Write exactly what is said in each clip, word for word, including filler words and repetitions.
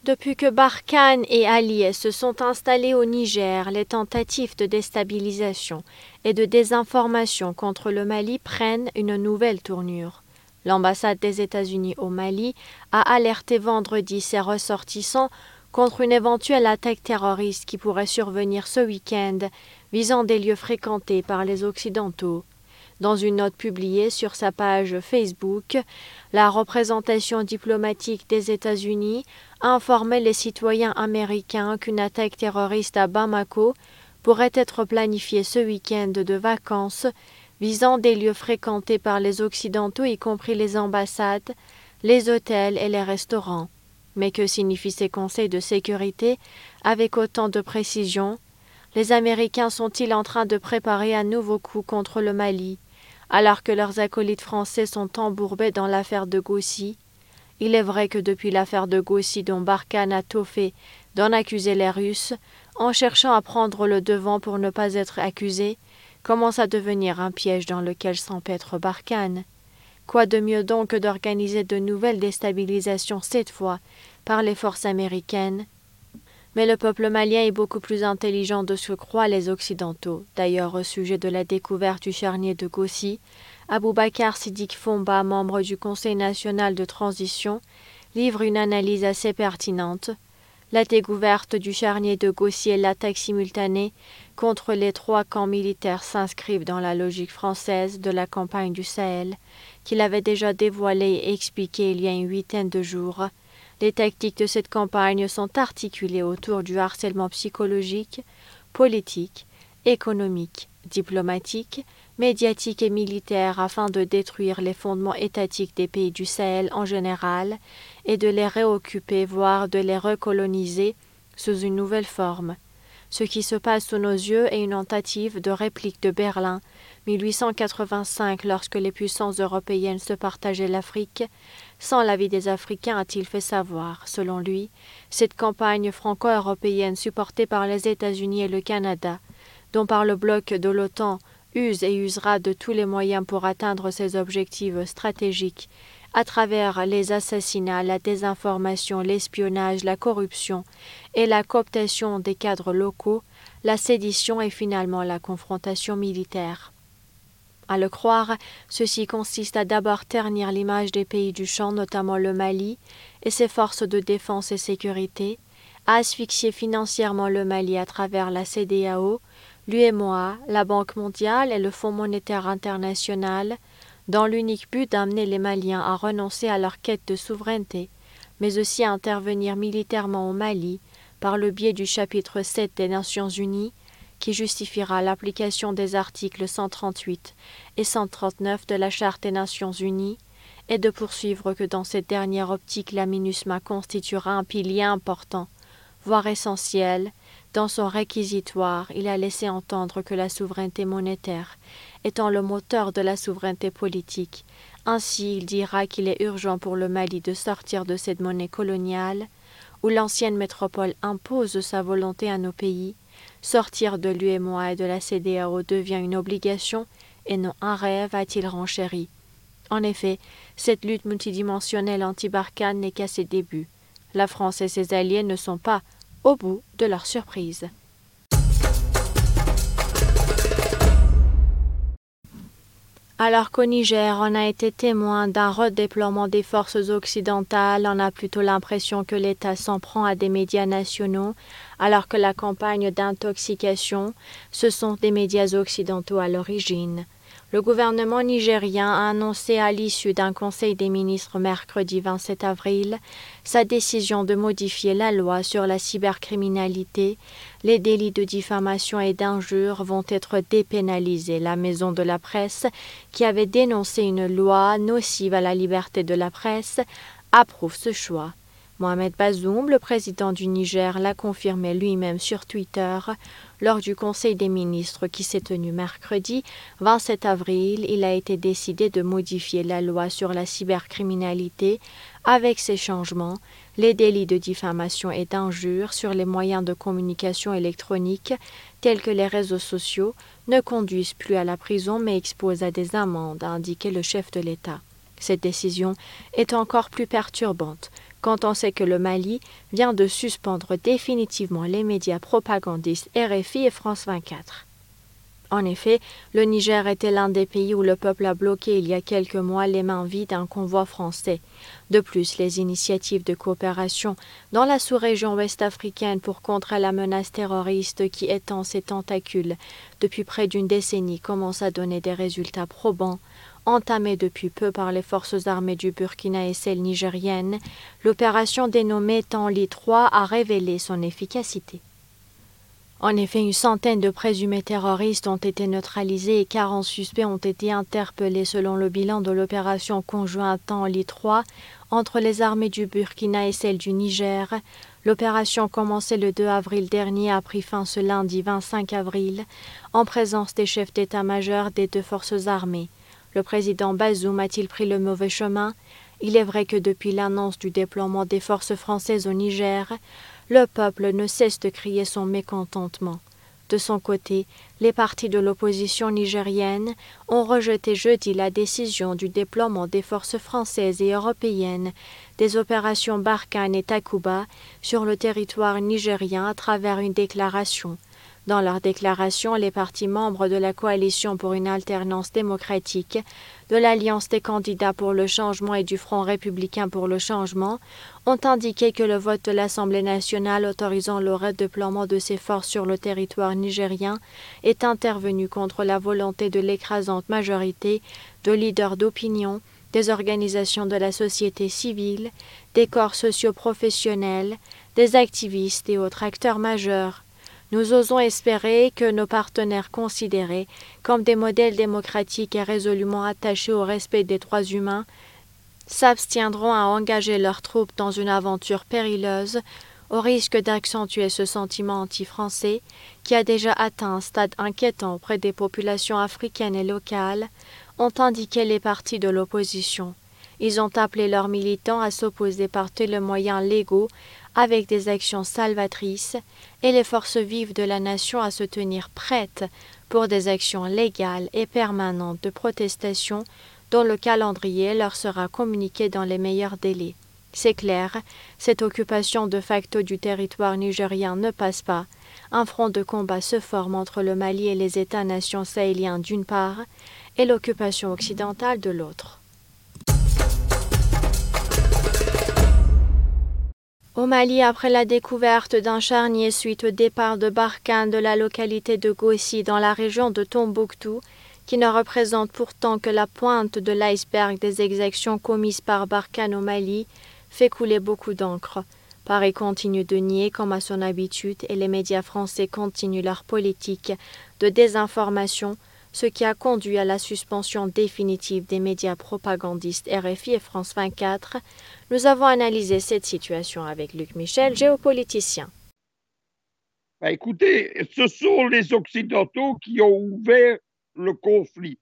Depuis que Barkhane et alliés se sont installés au Niger, les tentatives de déstabilisation et de désinformation contre le Mali prennent une nouvelle tournure. L'ambassade des États-Unis au Mali a alerté vendredi ses ressortissants contre une éventuelle attaque terroriste qui pourrait survenir ce week-end, visant des lieux fréquentés par les Occidentaux. Dans une note publiée sur sa page Facebook, la représentation diplomatique des États-Unis a informé les citoyens américains qu'une attaque terroriste à Bamako pourrait être planifiée ce week-end de vacances, visant des lieux fréquentés par les Occidentaux, y compris les ambassades, les hôtels et les restaurants. Mais que signifient ces conseils de sécurité avec autant de précision? Les Américains sont-ils en train de préparer un nouveau coup contre le Mali, alors que leurs acolytes français sont embourbés dans l'affaire de Gossi? Il est vrai que depuis l'affaire de Gossi, dont Barkhane a tôt fait d'en accuser les Russes, en cherchant à prendre le devant pour ne pas être accusé, commence à devenir un piège dans lequel s'empêtre Barkhane. Quoi de mieux donc que d'organiser de nouvelles déstabilisations cette fois par les forces américaines? Mais le peuple malien est beaucoup plus intelligent de ce que croient les Occidentaux. D'ailleurs, au sujet de la découverte du charnier de Gossi, Aboubacar Siddiq Fomba, membre du Conseil national de transition, livre une analyse assez pertinente. La découverte du charnier de Gossi et l'attaque simultanée contre les trois camps militaires s'inscrivent dans la logique française de la campagne du Sahel, qu'il avait déjà dévoilée et expliquée il y a une huitaine de jours. Les tactiques de cette campagne sont articulées autour du harcèlement psychologique, politique, économique, diplomatique, médiatique et militaire afin de détruire les fondements étatiques des pays du Sahel en général et de les réoccuper, voire de les recoloniser sous une nouvelle forme. Ce qui se passe sous nos yeux est une tentative de réplique de Berlin, mille huit cent quatre-vingt-cinq, lorsque les puissances européennes se partageaient l'Afrique. Sans l'avis des Africains, a-t-il fait savoir. Selon lui, cette campagne franco-européenne supportée par les États-Unis et le Canada, dont par le bloc de l'OTAN, use et usera de tous les moyens pour atteindre ses objectifs stratégiques, à travers les assassinats, la désinformation, l'espionnage, la corruption et la cooptation des cadres locaux, la sédition et finalement la confrontation militaire. À le croire, ceci consiste à d'abord ternir l'image des pays du champ, notamment le Mali, et ses forces de défense et sécurité, à asphyxier financièrement le Mali à travers la C E D E A O, l'U E M O A, la Banque mondiale et le Fonds monétaire international, dans l'unique but d'amener les Maliens à renoncer à leur quête de souveraineté, mais aussi à intervenir militairement au Mali par le biais du chapitre sept des Nations Unies, qui justifiera l'application des articles cent trente-huit et cent trente-neuf de la Charte des Nations Unies, et de poursuivre que dans cette dernière optique la MINUSMA constituera un pilier important, voire essentiel. Dans son réquisitoire, il a laissé entendre que la souveraineté monétaire étant le moteur de la souveraineté politique. Ainsi, il dira qu'il est urgent pour le Mali de sortir de cette monnaie coloniale, où l'ancienne métropole impose sa volonté à nos pays. Sortir de l'U E M O A et de la C E D E A O devient une obligation et non un rêve, a-t-il renchéri. En effet, cette lutte multidimensionnelle anti-Barkhane n'est qu'à ses débuts. La France et ses alliés ne sont pas au bout de leur surprise. Alors qu'au Niger, on a été témoin d'un redéploiement des forces occidentales, on a plutôt l'impression que l'État s'en prend à des médias nationaux, alors que la campagne d'intoxication, ce sont des médias occidentaux à l'origine. Le gouvernement nigérien a annoncé à l'issue d'un conseil des ministres mercredi vingt-sept avril sa décision de modifier la loi sur la cybercriminalité. Les délits de diffamation et d'injure vont être dépénalisés. La maison de la presse, qui avait dénoncé une loi nocive à la liberté de la presse, approuve ce choix. Mohamed Bazoum, le président du Niger, l'a confirmé lui-même sur Twitter lors du Conseil des ministres qui s'est tenu mercredi vingt-sept avril. Il a été décidé de modifier la loi sur la cybercriminalité. Avec ces changements, les délits de diffamation et d'injure sur les moyens de communication électronique tels que les réseaux sociaux ne conduisent plus à la prison mais exposent à des amendes, a indiqué le chef de l'État. Cette décision est encore plus perturbante quand on sait que le Mali vient de suspendre définitivement les médias propagandistes R F I et France vingt-quatre. En effet, le Niger était l'un des pays où le peuple a bloqué il y a quelques mois les mains vides un convoi français. De plus, les initiatives de coopération dans la sous-région ouest-africaine pour contrer la menace terroriste qui étend ses tentacules depuis près d'une décennie commencent à donner des résultats probants. Entamée depuis peu par les forces armées du Burkina et celles nigériennes, l'opération dénommée Tanli trois a révélé son efficacité. En effet, une centaine de présumés terroristes ont été neutralisés et quarante suspects ont été interpellés selon le bilan de l'opération conjointe Tanli trois entre les armées du Burkina et celles du Niger. L'opération commencée le deux avril dernier a pris fin ce lundi vingt-cinq avril en présence des chefs d'état-major des deux forces armées. Le président Bazoum a-t-il pris le mauvais chemin? Il est vrai que depuis l'annonce du déploiement des forces françaises au Niger, le peuple ne cesse de crier son mécontentement. De son côté, les partis de l'opposition nigérienne ont rejeté jeudi la décision du déploiement des forces françaises et européennes des opérations Barkhane et Takuba sur le territoire nigérien à travers une déclaration. Dans leur déclaration, les partis membres de la coalition pour une alternance démocratique, de l'Alliance des candidats pour le changement et du Front républicain pour le changement ont indiqué que le vote de l'Assemblée nationale autorisant le redéploiement de ces forces sur le territoire nigérien est intervenu contre la volonté de l'écrasante majorité de leaders d'opinion, des organisations de la société civile, des corps socio-professionnels, des activistes et autres acteurs majeurs. Nous osons espérer que nos partenaires considérés comme des modèles démocratiques et résolument attachés au respect des droits humains s'abstiendront à engager leurs troupes dans une aventure périleuse au risque d'accentuer ce sentiment anti-français qui a déjà atteint un stade inquiétant auprès des populations africaines et locales, ont indiqué les partis de l'opposition. Ils ont appelé leurs militants à s'opposer par tous les moyens légaux avec des actions salvatrices et les forces vives de la nation à se tenir prêtes pour des actions légales et permanentes de protestation dont le calendrier leur sera communiqué dans les meilleurs délais. C'est clair, cette occupation de facto du territoire nigérien ne passe pas. Un front de combat se forme entre le Mali et les États-nations sahéliens d'une part et l'occupation occidentale de l'autre. Au Mali, après la découverte d'un charnier suite au départ de Barkhane de la localité de Gossi dans la région de Tombouctou, qui ne représente pourtant que la pointe de l'iceberg des exactions commises par Barkhane au Mali, fait couler beaucoup d'encre. Paris continue de nier comme à son habitude et les médias français continuent leur politique de désinformation, ce qui a conduit à la suspension définitive des médias propagandistes R F I et France vingt-quatre. Nous avons analysé cette situation avec Luc Michel, géopoliticien. Bah, écoutez, ce sont les Occidentaux qui ont ouvert le conflit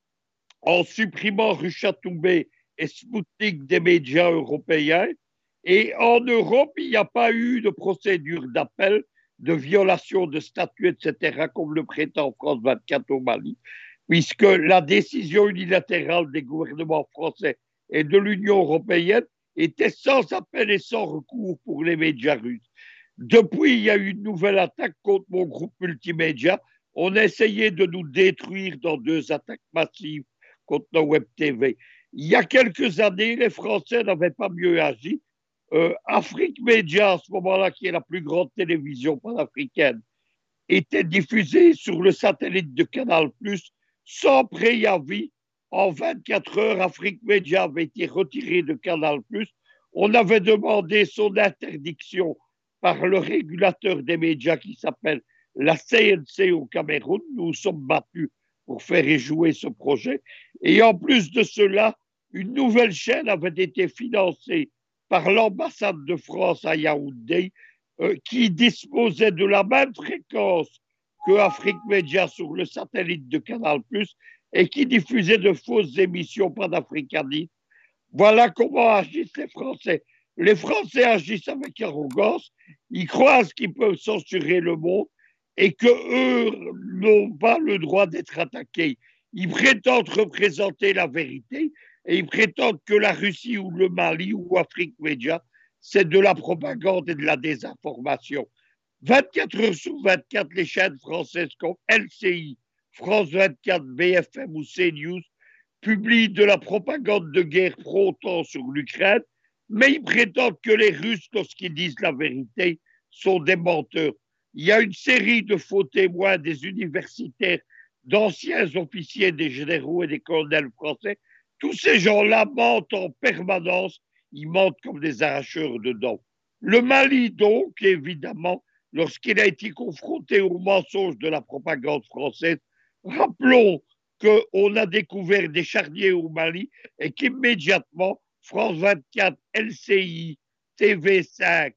en supprimant Russia Today et Sputnik des médias européens. Et en Europe, il n'y a pas eu de procédure d'appel, de violation de statut, et cetera, comme le prétend France vingt-quatre au Mali, puisque la décision unilatérale des gouvernements français et de l'Union européenne était sans appel et sans recours pour les médias russes. Depuis, il y a eu une nouvelle attaque contre mon groupe multimédia. On a essayé de nous détruire dans deux attaques massives contre nos web T V. Il y a quelques années, les Français n'avaient pas mieux agi. Euh, Afrique Média, à ce moment-là, qui est la plus grande télévision panafricaine, était diffusée sur le satellite de Canal plus, sans préavis. En vingt-quatre heures, Afrique Média avait été retirée de Canal plus. On avait demandé son interdiction par le régulateur des médias qui s'appelle la C N C au Cameroun. Nous nous sommes battus pour faire échouer ce projet. Et en plus de cela, une nouvelle chaîne avait été financée par l'ambassade de France à Yaoundé, euh, qui disposait de la même fréquence que Afrique Média sur le satellite de Canal plus, et qui diffusait de fausses émissions panafricanistes. Voilà comment agissent les Français. Les Français agissent avec arrogance, ils croient qu'ils peuvent censurer le monde et qu'eux n'ont pas le droit d'être attaqués. Ils prétendent représenter la vérité et ils prétendent que la Russie ou le Mali ou Afrique Média c'est de la propagande et de la désinformation. vingt-quatre heures sur vingt-quatre, les chaînes françaises comme L C I, France vingt-quatre, B F M ou CNews publient de la propagande de guerre pro-OTAN sur l'Ukraine, mais ils prétendent que les Russes, lorsqu'ils disent la vérité, sont des menteurs. Il y a une série de faux témoins des universitaires, d'anciens officiers, des généraux et des colonels français. Tous ces gens-là mentent en permanence, ils mentent comme des arracheurs de dents. Le Mali, donc, évidemment, lorsqu'il a été confronté aux mensonges de la propagande française, rappelons qu'on a découvert des charniers au Mali et qu'immédiatement, France vingt-quatre, L C I, T V cinq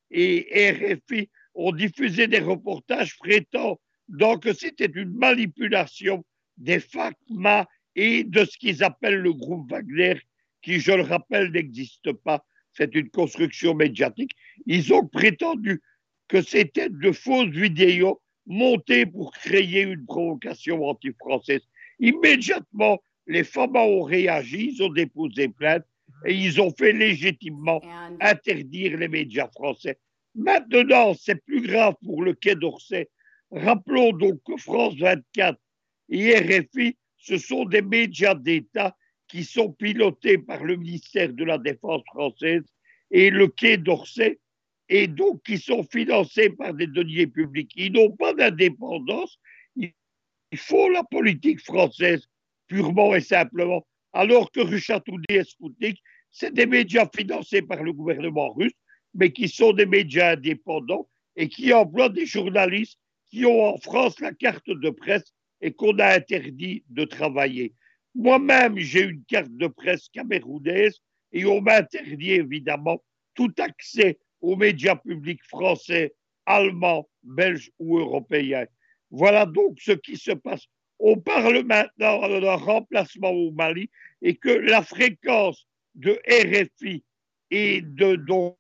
et R F I ont diffusé des reportages prétendant que c'était une manipulation des FACMA et de ce qu'ils appellent le groupe Wagner, qui, je le rappelle, n'existe pas. C'est une construction médiatique. Ils ont prétendu que c'était de fausses vidéos montées pour créer une provocation anti-française. Immédiatement, les femmes ont réagi, ils ont déposé plainte et ils ont fait légitimement interdire les médias français. Maintenant, c'est plus grave pour le Quai d'Orsay. Rappelons donc que France vingt-quatre et R F I, ce sont des médias d'État qui sont pilotés par le ministère de la Défense française et le Quai d'Orsay, et donc qui sont financés par des deniers publics. Ils n'ont pas d'indépendance, ils font la politique française purement et simplement, alors que Russia Today et Sputnik, c'est des médias financés par le gouvernement russe, mais qui sont des médias indépendants et qui emploient des journalistes qui ont en France la carte de presse et qu'on a interdit de travailler. Moi-même, j'ai une carte de presse camerounaise et on m'a interdit évidemment tout accès aux médias publics français, allemands, belges ou européens. Voilà donc ce qui se passe. On parle maintenant d'un remplacement au Mali et que la fréquence de R F I et de, donc,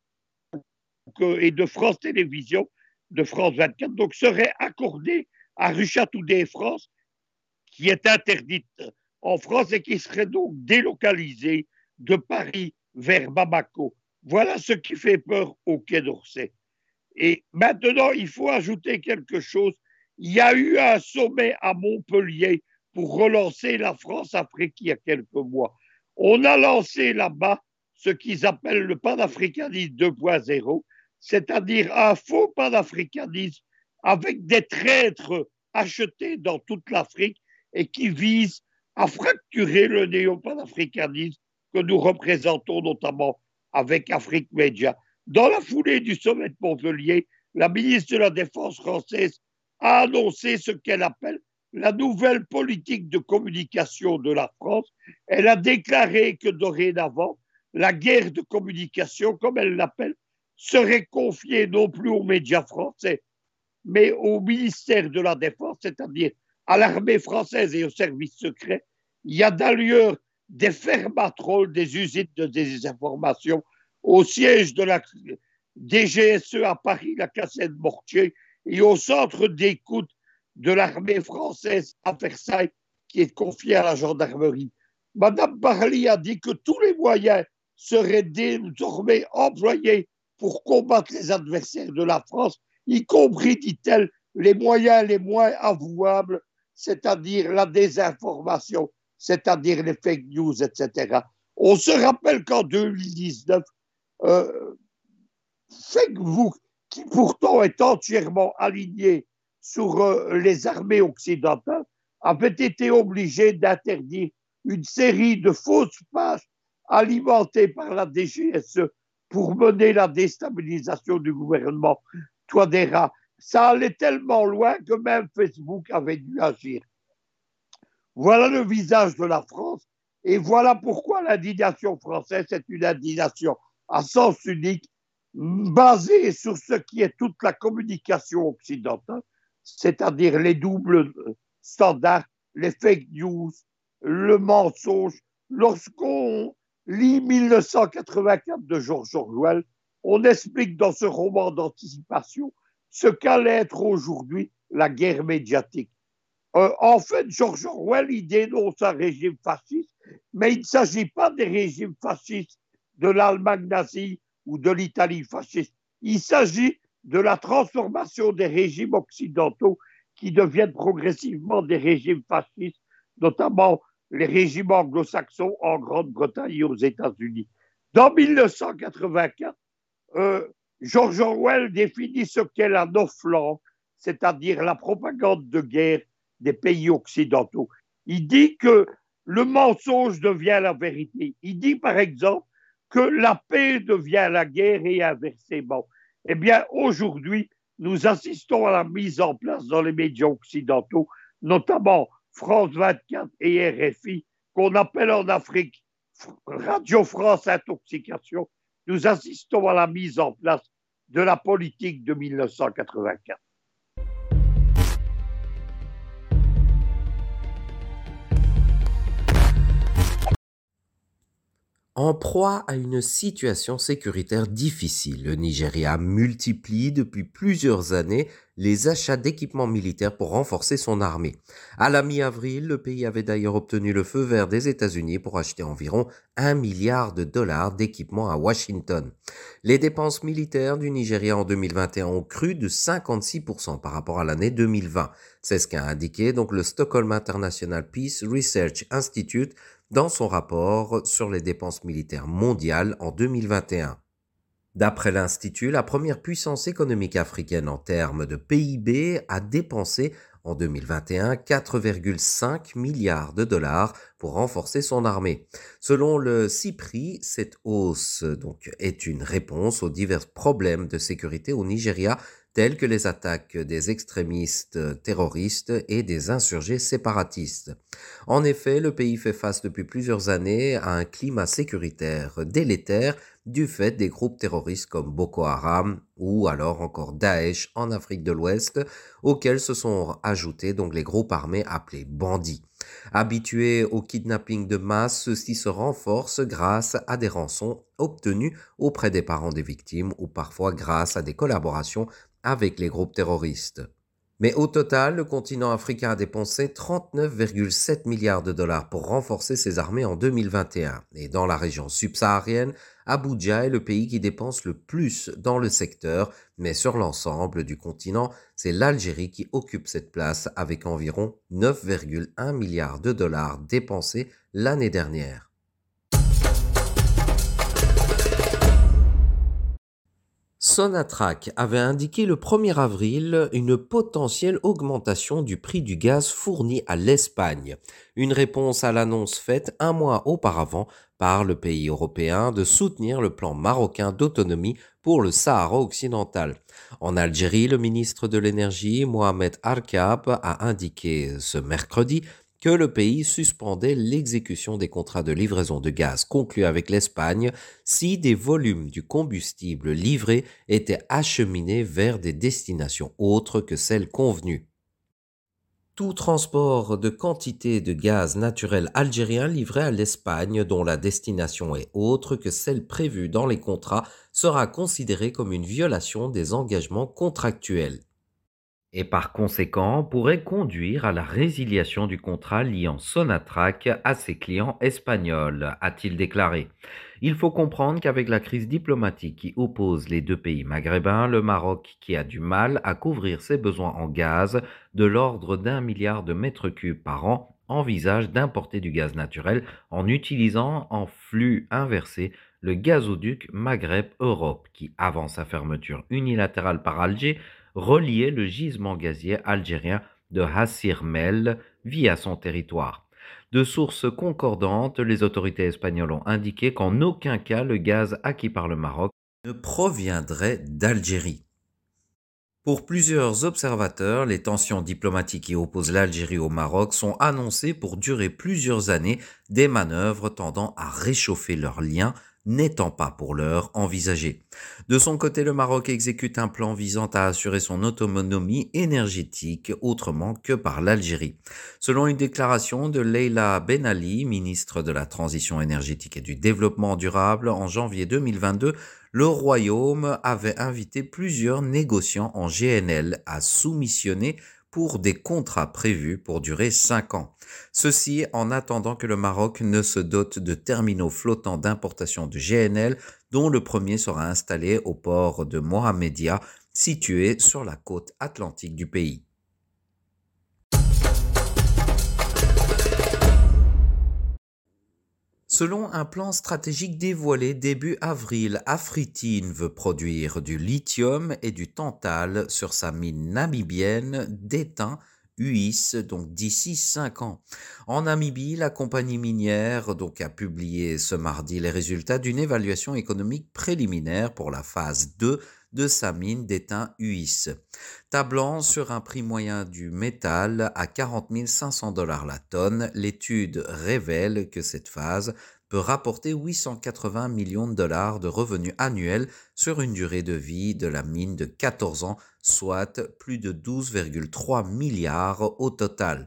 et de France Télévisions, de France vingt-quatre, donc serait accordée à Russia Today France, qui est interdite en France et qui serait donc délocalisée de Paris vers Bamako. Voilà ce qui fait peur au Quai d'Orsay. Et maintenant, il faut ajouter quelque chose. Il y a eu un sommet à Montpellier pour relancer la France-Afrique il y a quelques mois. On a lancé là-bas ce qu'ils appellent le panafricanisme deux point zéro, c'est-à-dire un faux panafricanisme avec des traîtres achetés dans toute l'Afrique et qui vise à fracturer le néo-panafricanisme que nous représentons notamment avec Afrique Média. Dans la foulée du sommet de Montpellier, la ministre de la Défense française a annoncé ce qu'elle appelle la nouvelle politique de communication de la France. Elle a déclaré que dorénavant, la guerre de communication, comme elle l'appelle, serait confiée non plus aux médias français, mais au ministère de la Défense, c'est-à-dire à l'armée française et aux services secrets. Il y a d'ailleurs des fermatrolles, des usines de désinformation au siège de la D G S E à Paris, la Cassette Mortier, et au centre d'écoute de l'armée française à Versailles, qui est confié à la gendarmerie. Madame Parly a dit que tous les moyens seraient désormais employés pour combattre les adversaires de la France, y compris, dit-elle, les moyens les moins avouables, c'est-à-dire la désinformation, c'est-à-dire les fake news, et cetera. On se rappelle qu'en deux mille dix-neuf, euh, Facebook, qui pourtant est entièrement aligné sur euh, les armées occidentales, avait été obligé d'interdire une série de fausses pages alimentées par la D G S E pour mener la déstabilisation du gouvernement Touadéra. Ça allait tellement loin que même Facebook avait dû agir. Voilà le visage de la France et voilà pourquoi l'indignation française est une indignation à sens unique basée sur ce qui est toute la communication occidentale, c'est-à-dire les doubles standards, les fake news, le mensonge. Lorsqu'on lit mille neuf cent quatre-vingt-quatre de George Orwell, on explique dans ce roman d'anticipation ce qu'allait être aujourd'hui la guerre médiatique. Euh, en fait, George Orwell, il dénonce un régime fasciste, mais il ne s'agit pas des régimes fascistes de l'Allemagne nazie ou de l'Italie fasciste. Il s'agit de la transformation des régimes occidentaux qui deviennent progressivement des régimes fascistes, notamment les régimes anglo-saxons en Grande-Bretagne et aux États-Unis. Dans mille neuf cent quatre-vingt-quatre, euh, George Orwell définit ce qu'est la no-flanc, c'est-à-dire la propagande de guerre des pays occidentaux. Il dit que le mensonge devient la vérité. Il dit par exemple que la paix devient la guerre et inversement. Eh bien, aujourd'hui, nous assistons à la mise en place dans les médias occidentaux, notamment France vingt-quatre et R F I, qu'on appelle en Afrique Radio France Intoxication. Nous assistons à la mise en place de la politique de mille neuf cent quatre-vingt-quatre. En proie à une situation sécuritaire difficile, le Nigeria multiplie depuis plusieurs années les achats d'équipements militaires pour renforcer son armée. À la mi-avril, le pays avait d'ailleurs obtenu le feu vert des États-Unis pour acheter environ un milliard de dollars d'équipements à Washington. Les dépenses militaires du Nigeria en deux mille vingt et un ont cru de cinquante-six pour cent par rapport à l'année deux mille vingt. C'est ce qu'a indiqué donc le Stockholm International Peace Research Institute dans son rapport sur les dépenses militaires mondiales en deux mille vingt et un. D'après l'Institut, la première puissance économique africaine en termes de P I B a dépensé en deux mille vingt et un quatre virgule cinq milliards de dollars pour renforcer son armée. Selon le CIPRI, cette hausse donc est une réponse aux divers problèmes de sécurité au Nigeria, tels que les attaques des extrémistes terroristes et des insurgés séparatistes. En effet, le pays fait face depuis plusieurs années à un climat sécuritaire délétère du fait des groupes terroristes comme Boko Haram ou alors encore Daesh en Afrique de l'Ouest, auxquels se sont ajoutés donc les groupes armés appelés bandits. Habitués au kidnapping de masse, ceux-ci se renforcent grâce à des rançons obtenues auprès des parents des victimes ou parfois grâce à des collaborations avec les groupes terroristes. Mais au total, le continent africain a dépensé trente-neuf virgule sept milliards de dollars pour renforcer ses armées en deux mille vingt et un. Et dans la région subsaharienne, Abuja est le pays qui dépense le plus dans le secteur, mais sur l'ensemble du continent, c'est l'Algérie qui occupe cette place avec environ neuf virgule un milliards de dollars dépensés l'année dernière. Sonatrach avait indiqué le premier avril une potentielle augmentation du prix du gaz fourni à l'Espagne, une réponse à l'annonce faite un mois auparavant par le pays européen de soutenir le plan marocain d'autonomie pour le Sahara occidental. En Algérie, le ministre de l'Énergie, Mohamed Arkab, a indiqué ce mercredi que le pays suspendait l'exécution des contrats de livraison de gaz conclus avec l'Espagne si des volumes du combustible livré étaient acheminés vers des destinations autres que celles convenues. Tout transport de quantité de gaz naturel algérien livré à l'Espagne dont la destination est autre que celle prévue dans les contrats sera considéré comme une violation des engagements contractuels et par conséquent pourrait conduire à la résiliation du contrat liant Sonatrach à ses clients espagnols, a-t-il déclaré. Il faut comprendre qu'avec la crise diplomatique qui oppose les deux pays maghrébins, le Maroc, qui a du mal à couvrir ses besoins en gaz de l'ordre d'un milliard de mètres cubes par an, envisage d'importer du gaz naturel en utilisant en flux inversé le gazoduc Maghreb-Europe qui, avant sa fermeture unilatérale par Alger, reliait le gisement gazier algérien de Hassi R'Mel via son territoire. De sources concordantes, les autorités espagnoles ont indiqué qu'en aucun cas le gaz acquis par le Maroc ne proviendrait d'Algérie. Pour plusieurs observateurs, les tensions diplomatiques qui opposent l'Algérie au Maroc sont annoncées pour durer plusieurs années, des manœuvres tendant à réchauffer leurs liens n'étant pas pour l'heure envisagées. De son côté, le Maroc exécute un plan visant à assurer son autonomie énergétique autrement que par l'Algérie. Selon une déclaration de Leila Ben Ali, ministre de la Transition énergétique et du Développement durable, en janvier deux mille vingt-deux, le Royaume avait invité plusieurs négociants en G N L à soumissionner pour des contrats prévus pour durer cinq ans. Ceci en attendant que le Maroc ne se dote de terminaux flottants d'importation de G N L, dont le premier sera installé au port de Mohammedia, situé sur la côte atlantique du pays. Selon un plan stratégique dévoilé début avril, Afritin veut produire du lithium et du tantal sur sa mine namibienne d'Étain U I S, donc d'ici cinq ans. En Namibie, la compagnie minière donc, a publié ce mardi les résultats d'une évaluation économique préliminaire pour la phase deux de sa mine d'Étain U I S. Tablant sur un prix moyen du métal à quarante mille cinq cents dollars la tonne, l'étude révèle que cette phase peut rapporter huit cent quatre-vingts millions de dollars de revenus annuels sur une durée de vie de la mine de quatorze ans, soit plus de douze virgule trois milliards au total.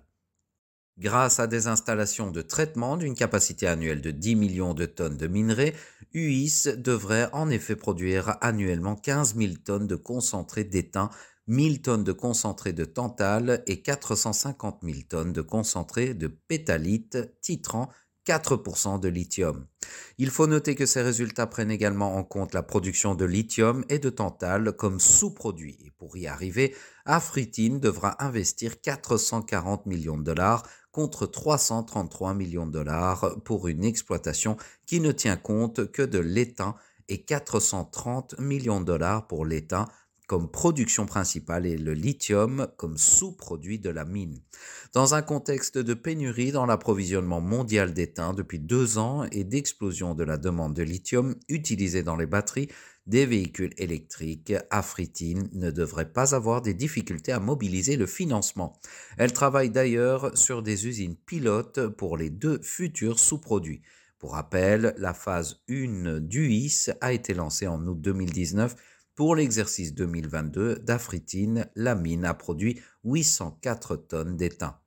Grâce à des installations de traitement d'une capacité annuelle de dix millions de tonnes de minerais, U I S devrait en effet produire annuellement quinze mille tonnes de concentré d'étain, mille tonnes de concentré de tantal et quatre cent cinquante mille tonnes de concentré de pétalite, titrant quatre pour cent de lithium. Il faut noter que ces résultats prennent également en compte la production de lithium et de tantal comme sous-produits. Et pour y arriver, Afritin devra investir quatre cent quarante millions de dollars contre trois cent trente-trois millions de dollars pour une exploitation qui ne tient compte que de l'étain et quatre cent trente millions de dollars pour l'étain comme production principale et le lithium comme sous-produit de la mine. Dans un contexte de pénurie dans l'approvisionnement mondial d'étain depuis deux ans et d'explosion de la demande de lithium utilisé dans les batteries des véhicules électriques, Afritin ne devrait pas avoir des difficultés à mobiliser le financement. Elle travaille d'ailleurs sur des usines pilotes pour les deux futurs sous-produits. Pour rappel, la phase un d'U I S a été lancée en août deux mille dix-neuf. Pour l'exercice deux mille vingt-deux d'Afritin, la mine a produit huit cent quatre tonnes d'étain.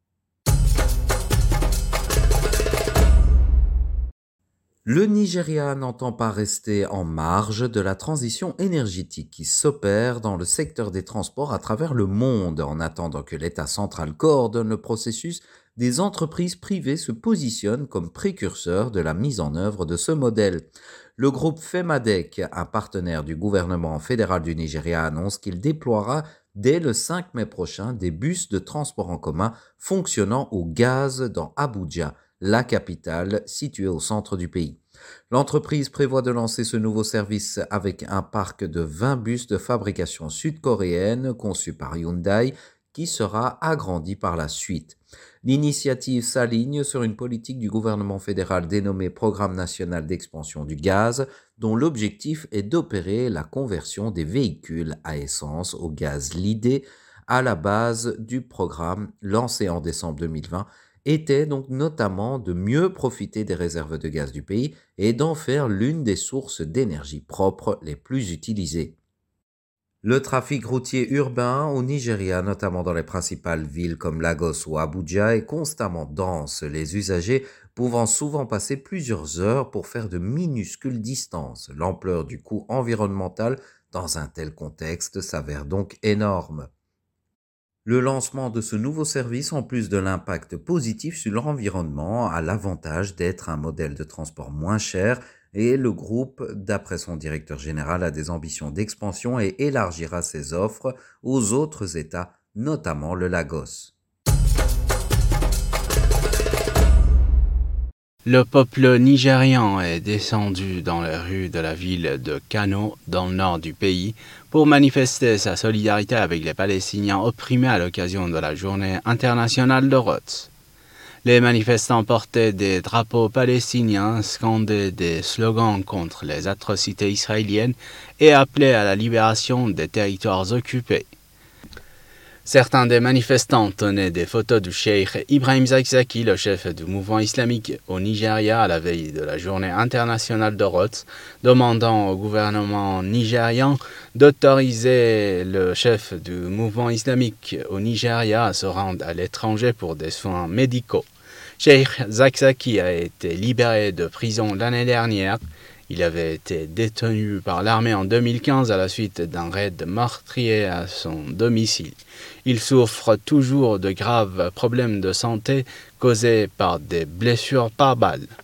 Le Nigeria n'entend pas rester en marge de la transition énergétique qui s'opère dans le secteur des transports à travers le monde. En attendant que l'État central coordonne le processus, des entreprises privées se positionnent comme précurseurs de la mise en œuvre de ce modèle. Le groupe Femadec, un partenaire du gouvernement fédéral du Nigeria, annonce qu'il déploiera dès le cinq mai prochain des bus de transport en commun fonctionnant au gaz dans Abuja, la capitale située au centre du pays. L'entreprise prévoit de lancer ce nouveau service avec un parc de vingt bus de fabrication sud-coréenne conçus par Hyundai qui sera agrandi par la suite. L'initiative s'aligne sur une politique du gouvernement fédéral dénommée Programme national d'expansion du gaz, dont l'objectif est d'opérer la conversion des véhicules à essence au gaz. L'idée, à la base du programme lancé en décembre deux mille vingt, était donc notamment de mieux profiter des réserves de gaz du pays et d'en faire l'une des sources d'énergie propre les plus utilisées. Le trafic routier urbain au Nigeria, notamment dans les principales villes comme Lagos ou Abuja, est constamment dense, les usagers pouvant souvent passer plusieurs heures pour faire de minuscules distances. L'ampleur du coût environnemental dans un tel contexte s'avère donc énorme. Le lancement de ce nouveau service, en plus de l'impact positif sur l'environnement, a l'avantage d'être un modèle de transport moins cher et le groupe, d'après son directeur général, a des ambitions d'expansion et élargira ses offres aux autres États, notamment le Lagos. Le peuple nigérian est descendu dans les rues de la ville de Kano, dans le nord du pays, pour manifester sa solidarité avec les Palestiniens opprimés à l'occasion de la Journée internationale de Rhodes. Les manifestants portaient des drapeaux palestiniens, scandaient des slogans contre les atrocités israéliennes et appelaient à la libération des territoires occupés. Certains des manifestants tenaient des photos du cheikh Ibrahim Zakzaki, le chef du mouvement islamique au Nigeria à la veille de la Journée internationale de Rhodes, demandant au gouvernement nigérian d'autoriser le chef du mouvement islamique au Nigeria à se rendre à l'étranger pour des soins médicaux. Cheikh Zakzaki a été libéré de prison l'année dernière. Il avait été détenu par l'armée en deux mille quinze à la suite d'un raid meurtrier à son domicile. Il souffre toujours de graves problèmes de santé causés par des blessures par balle.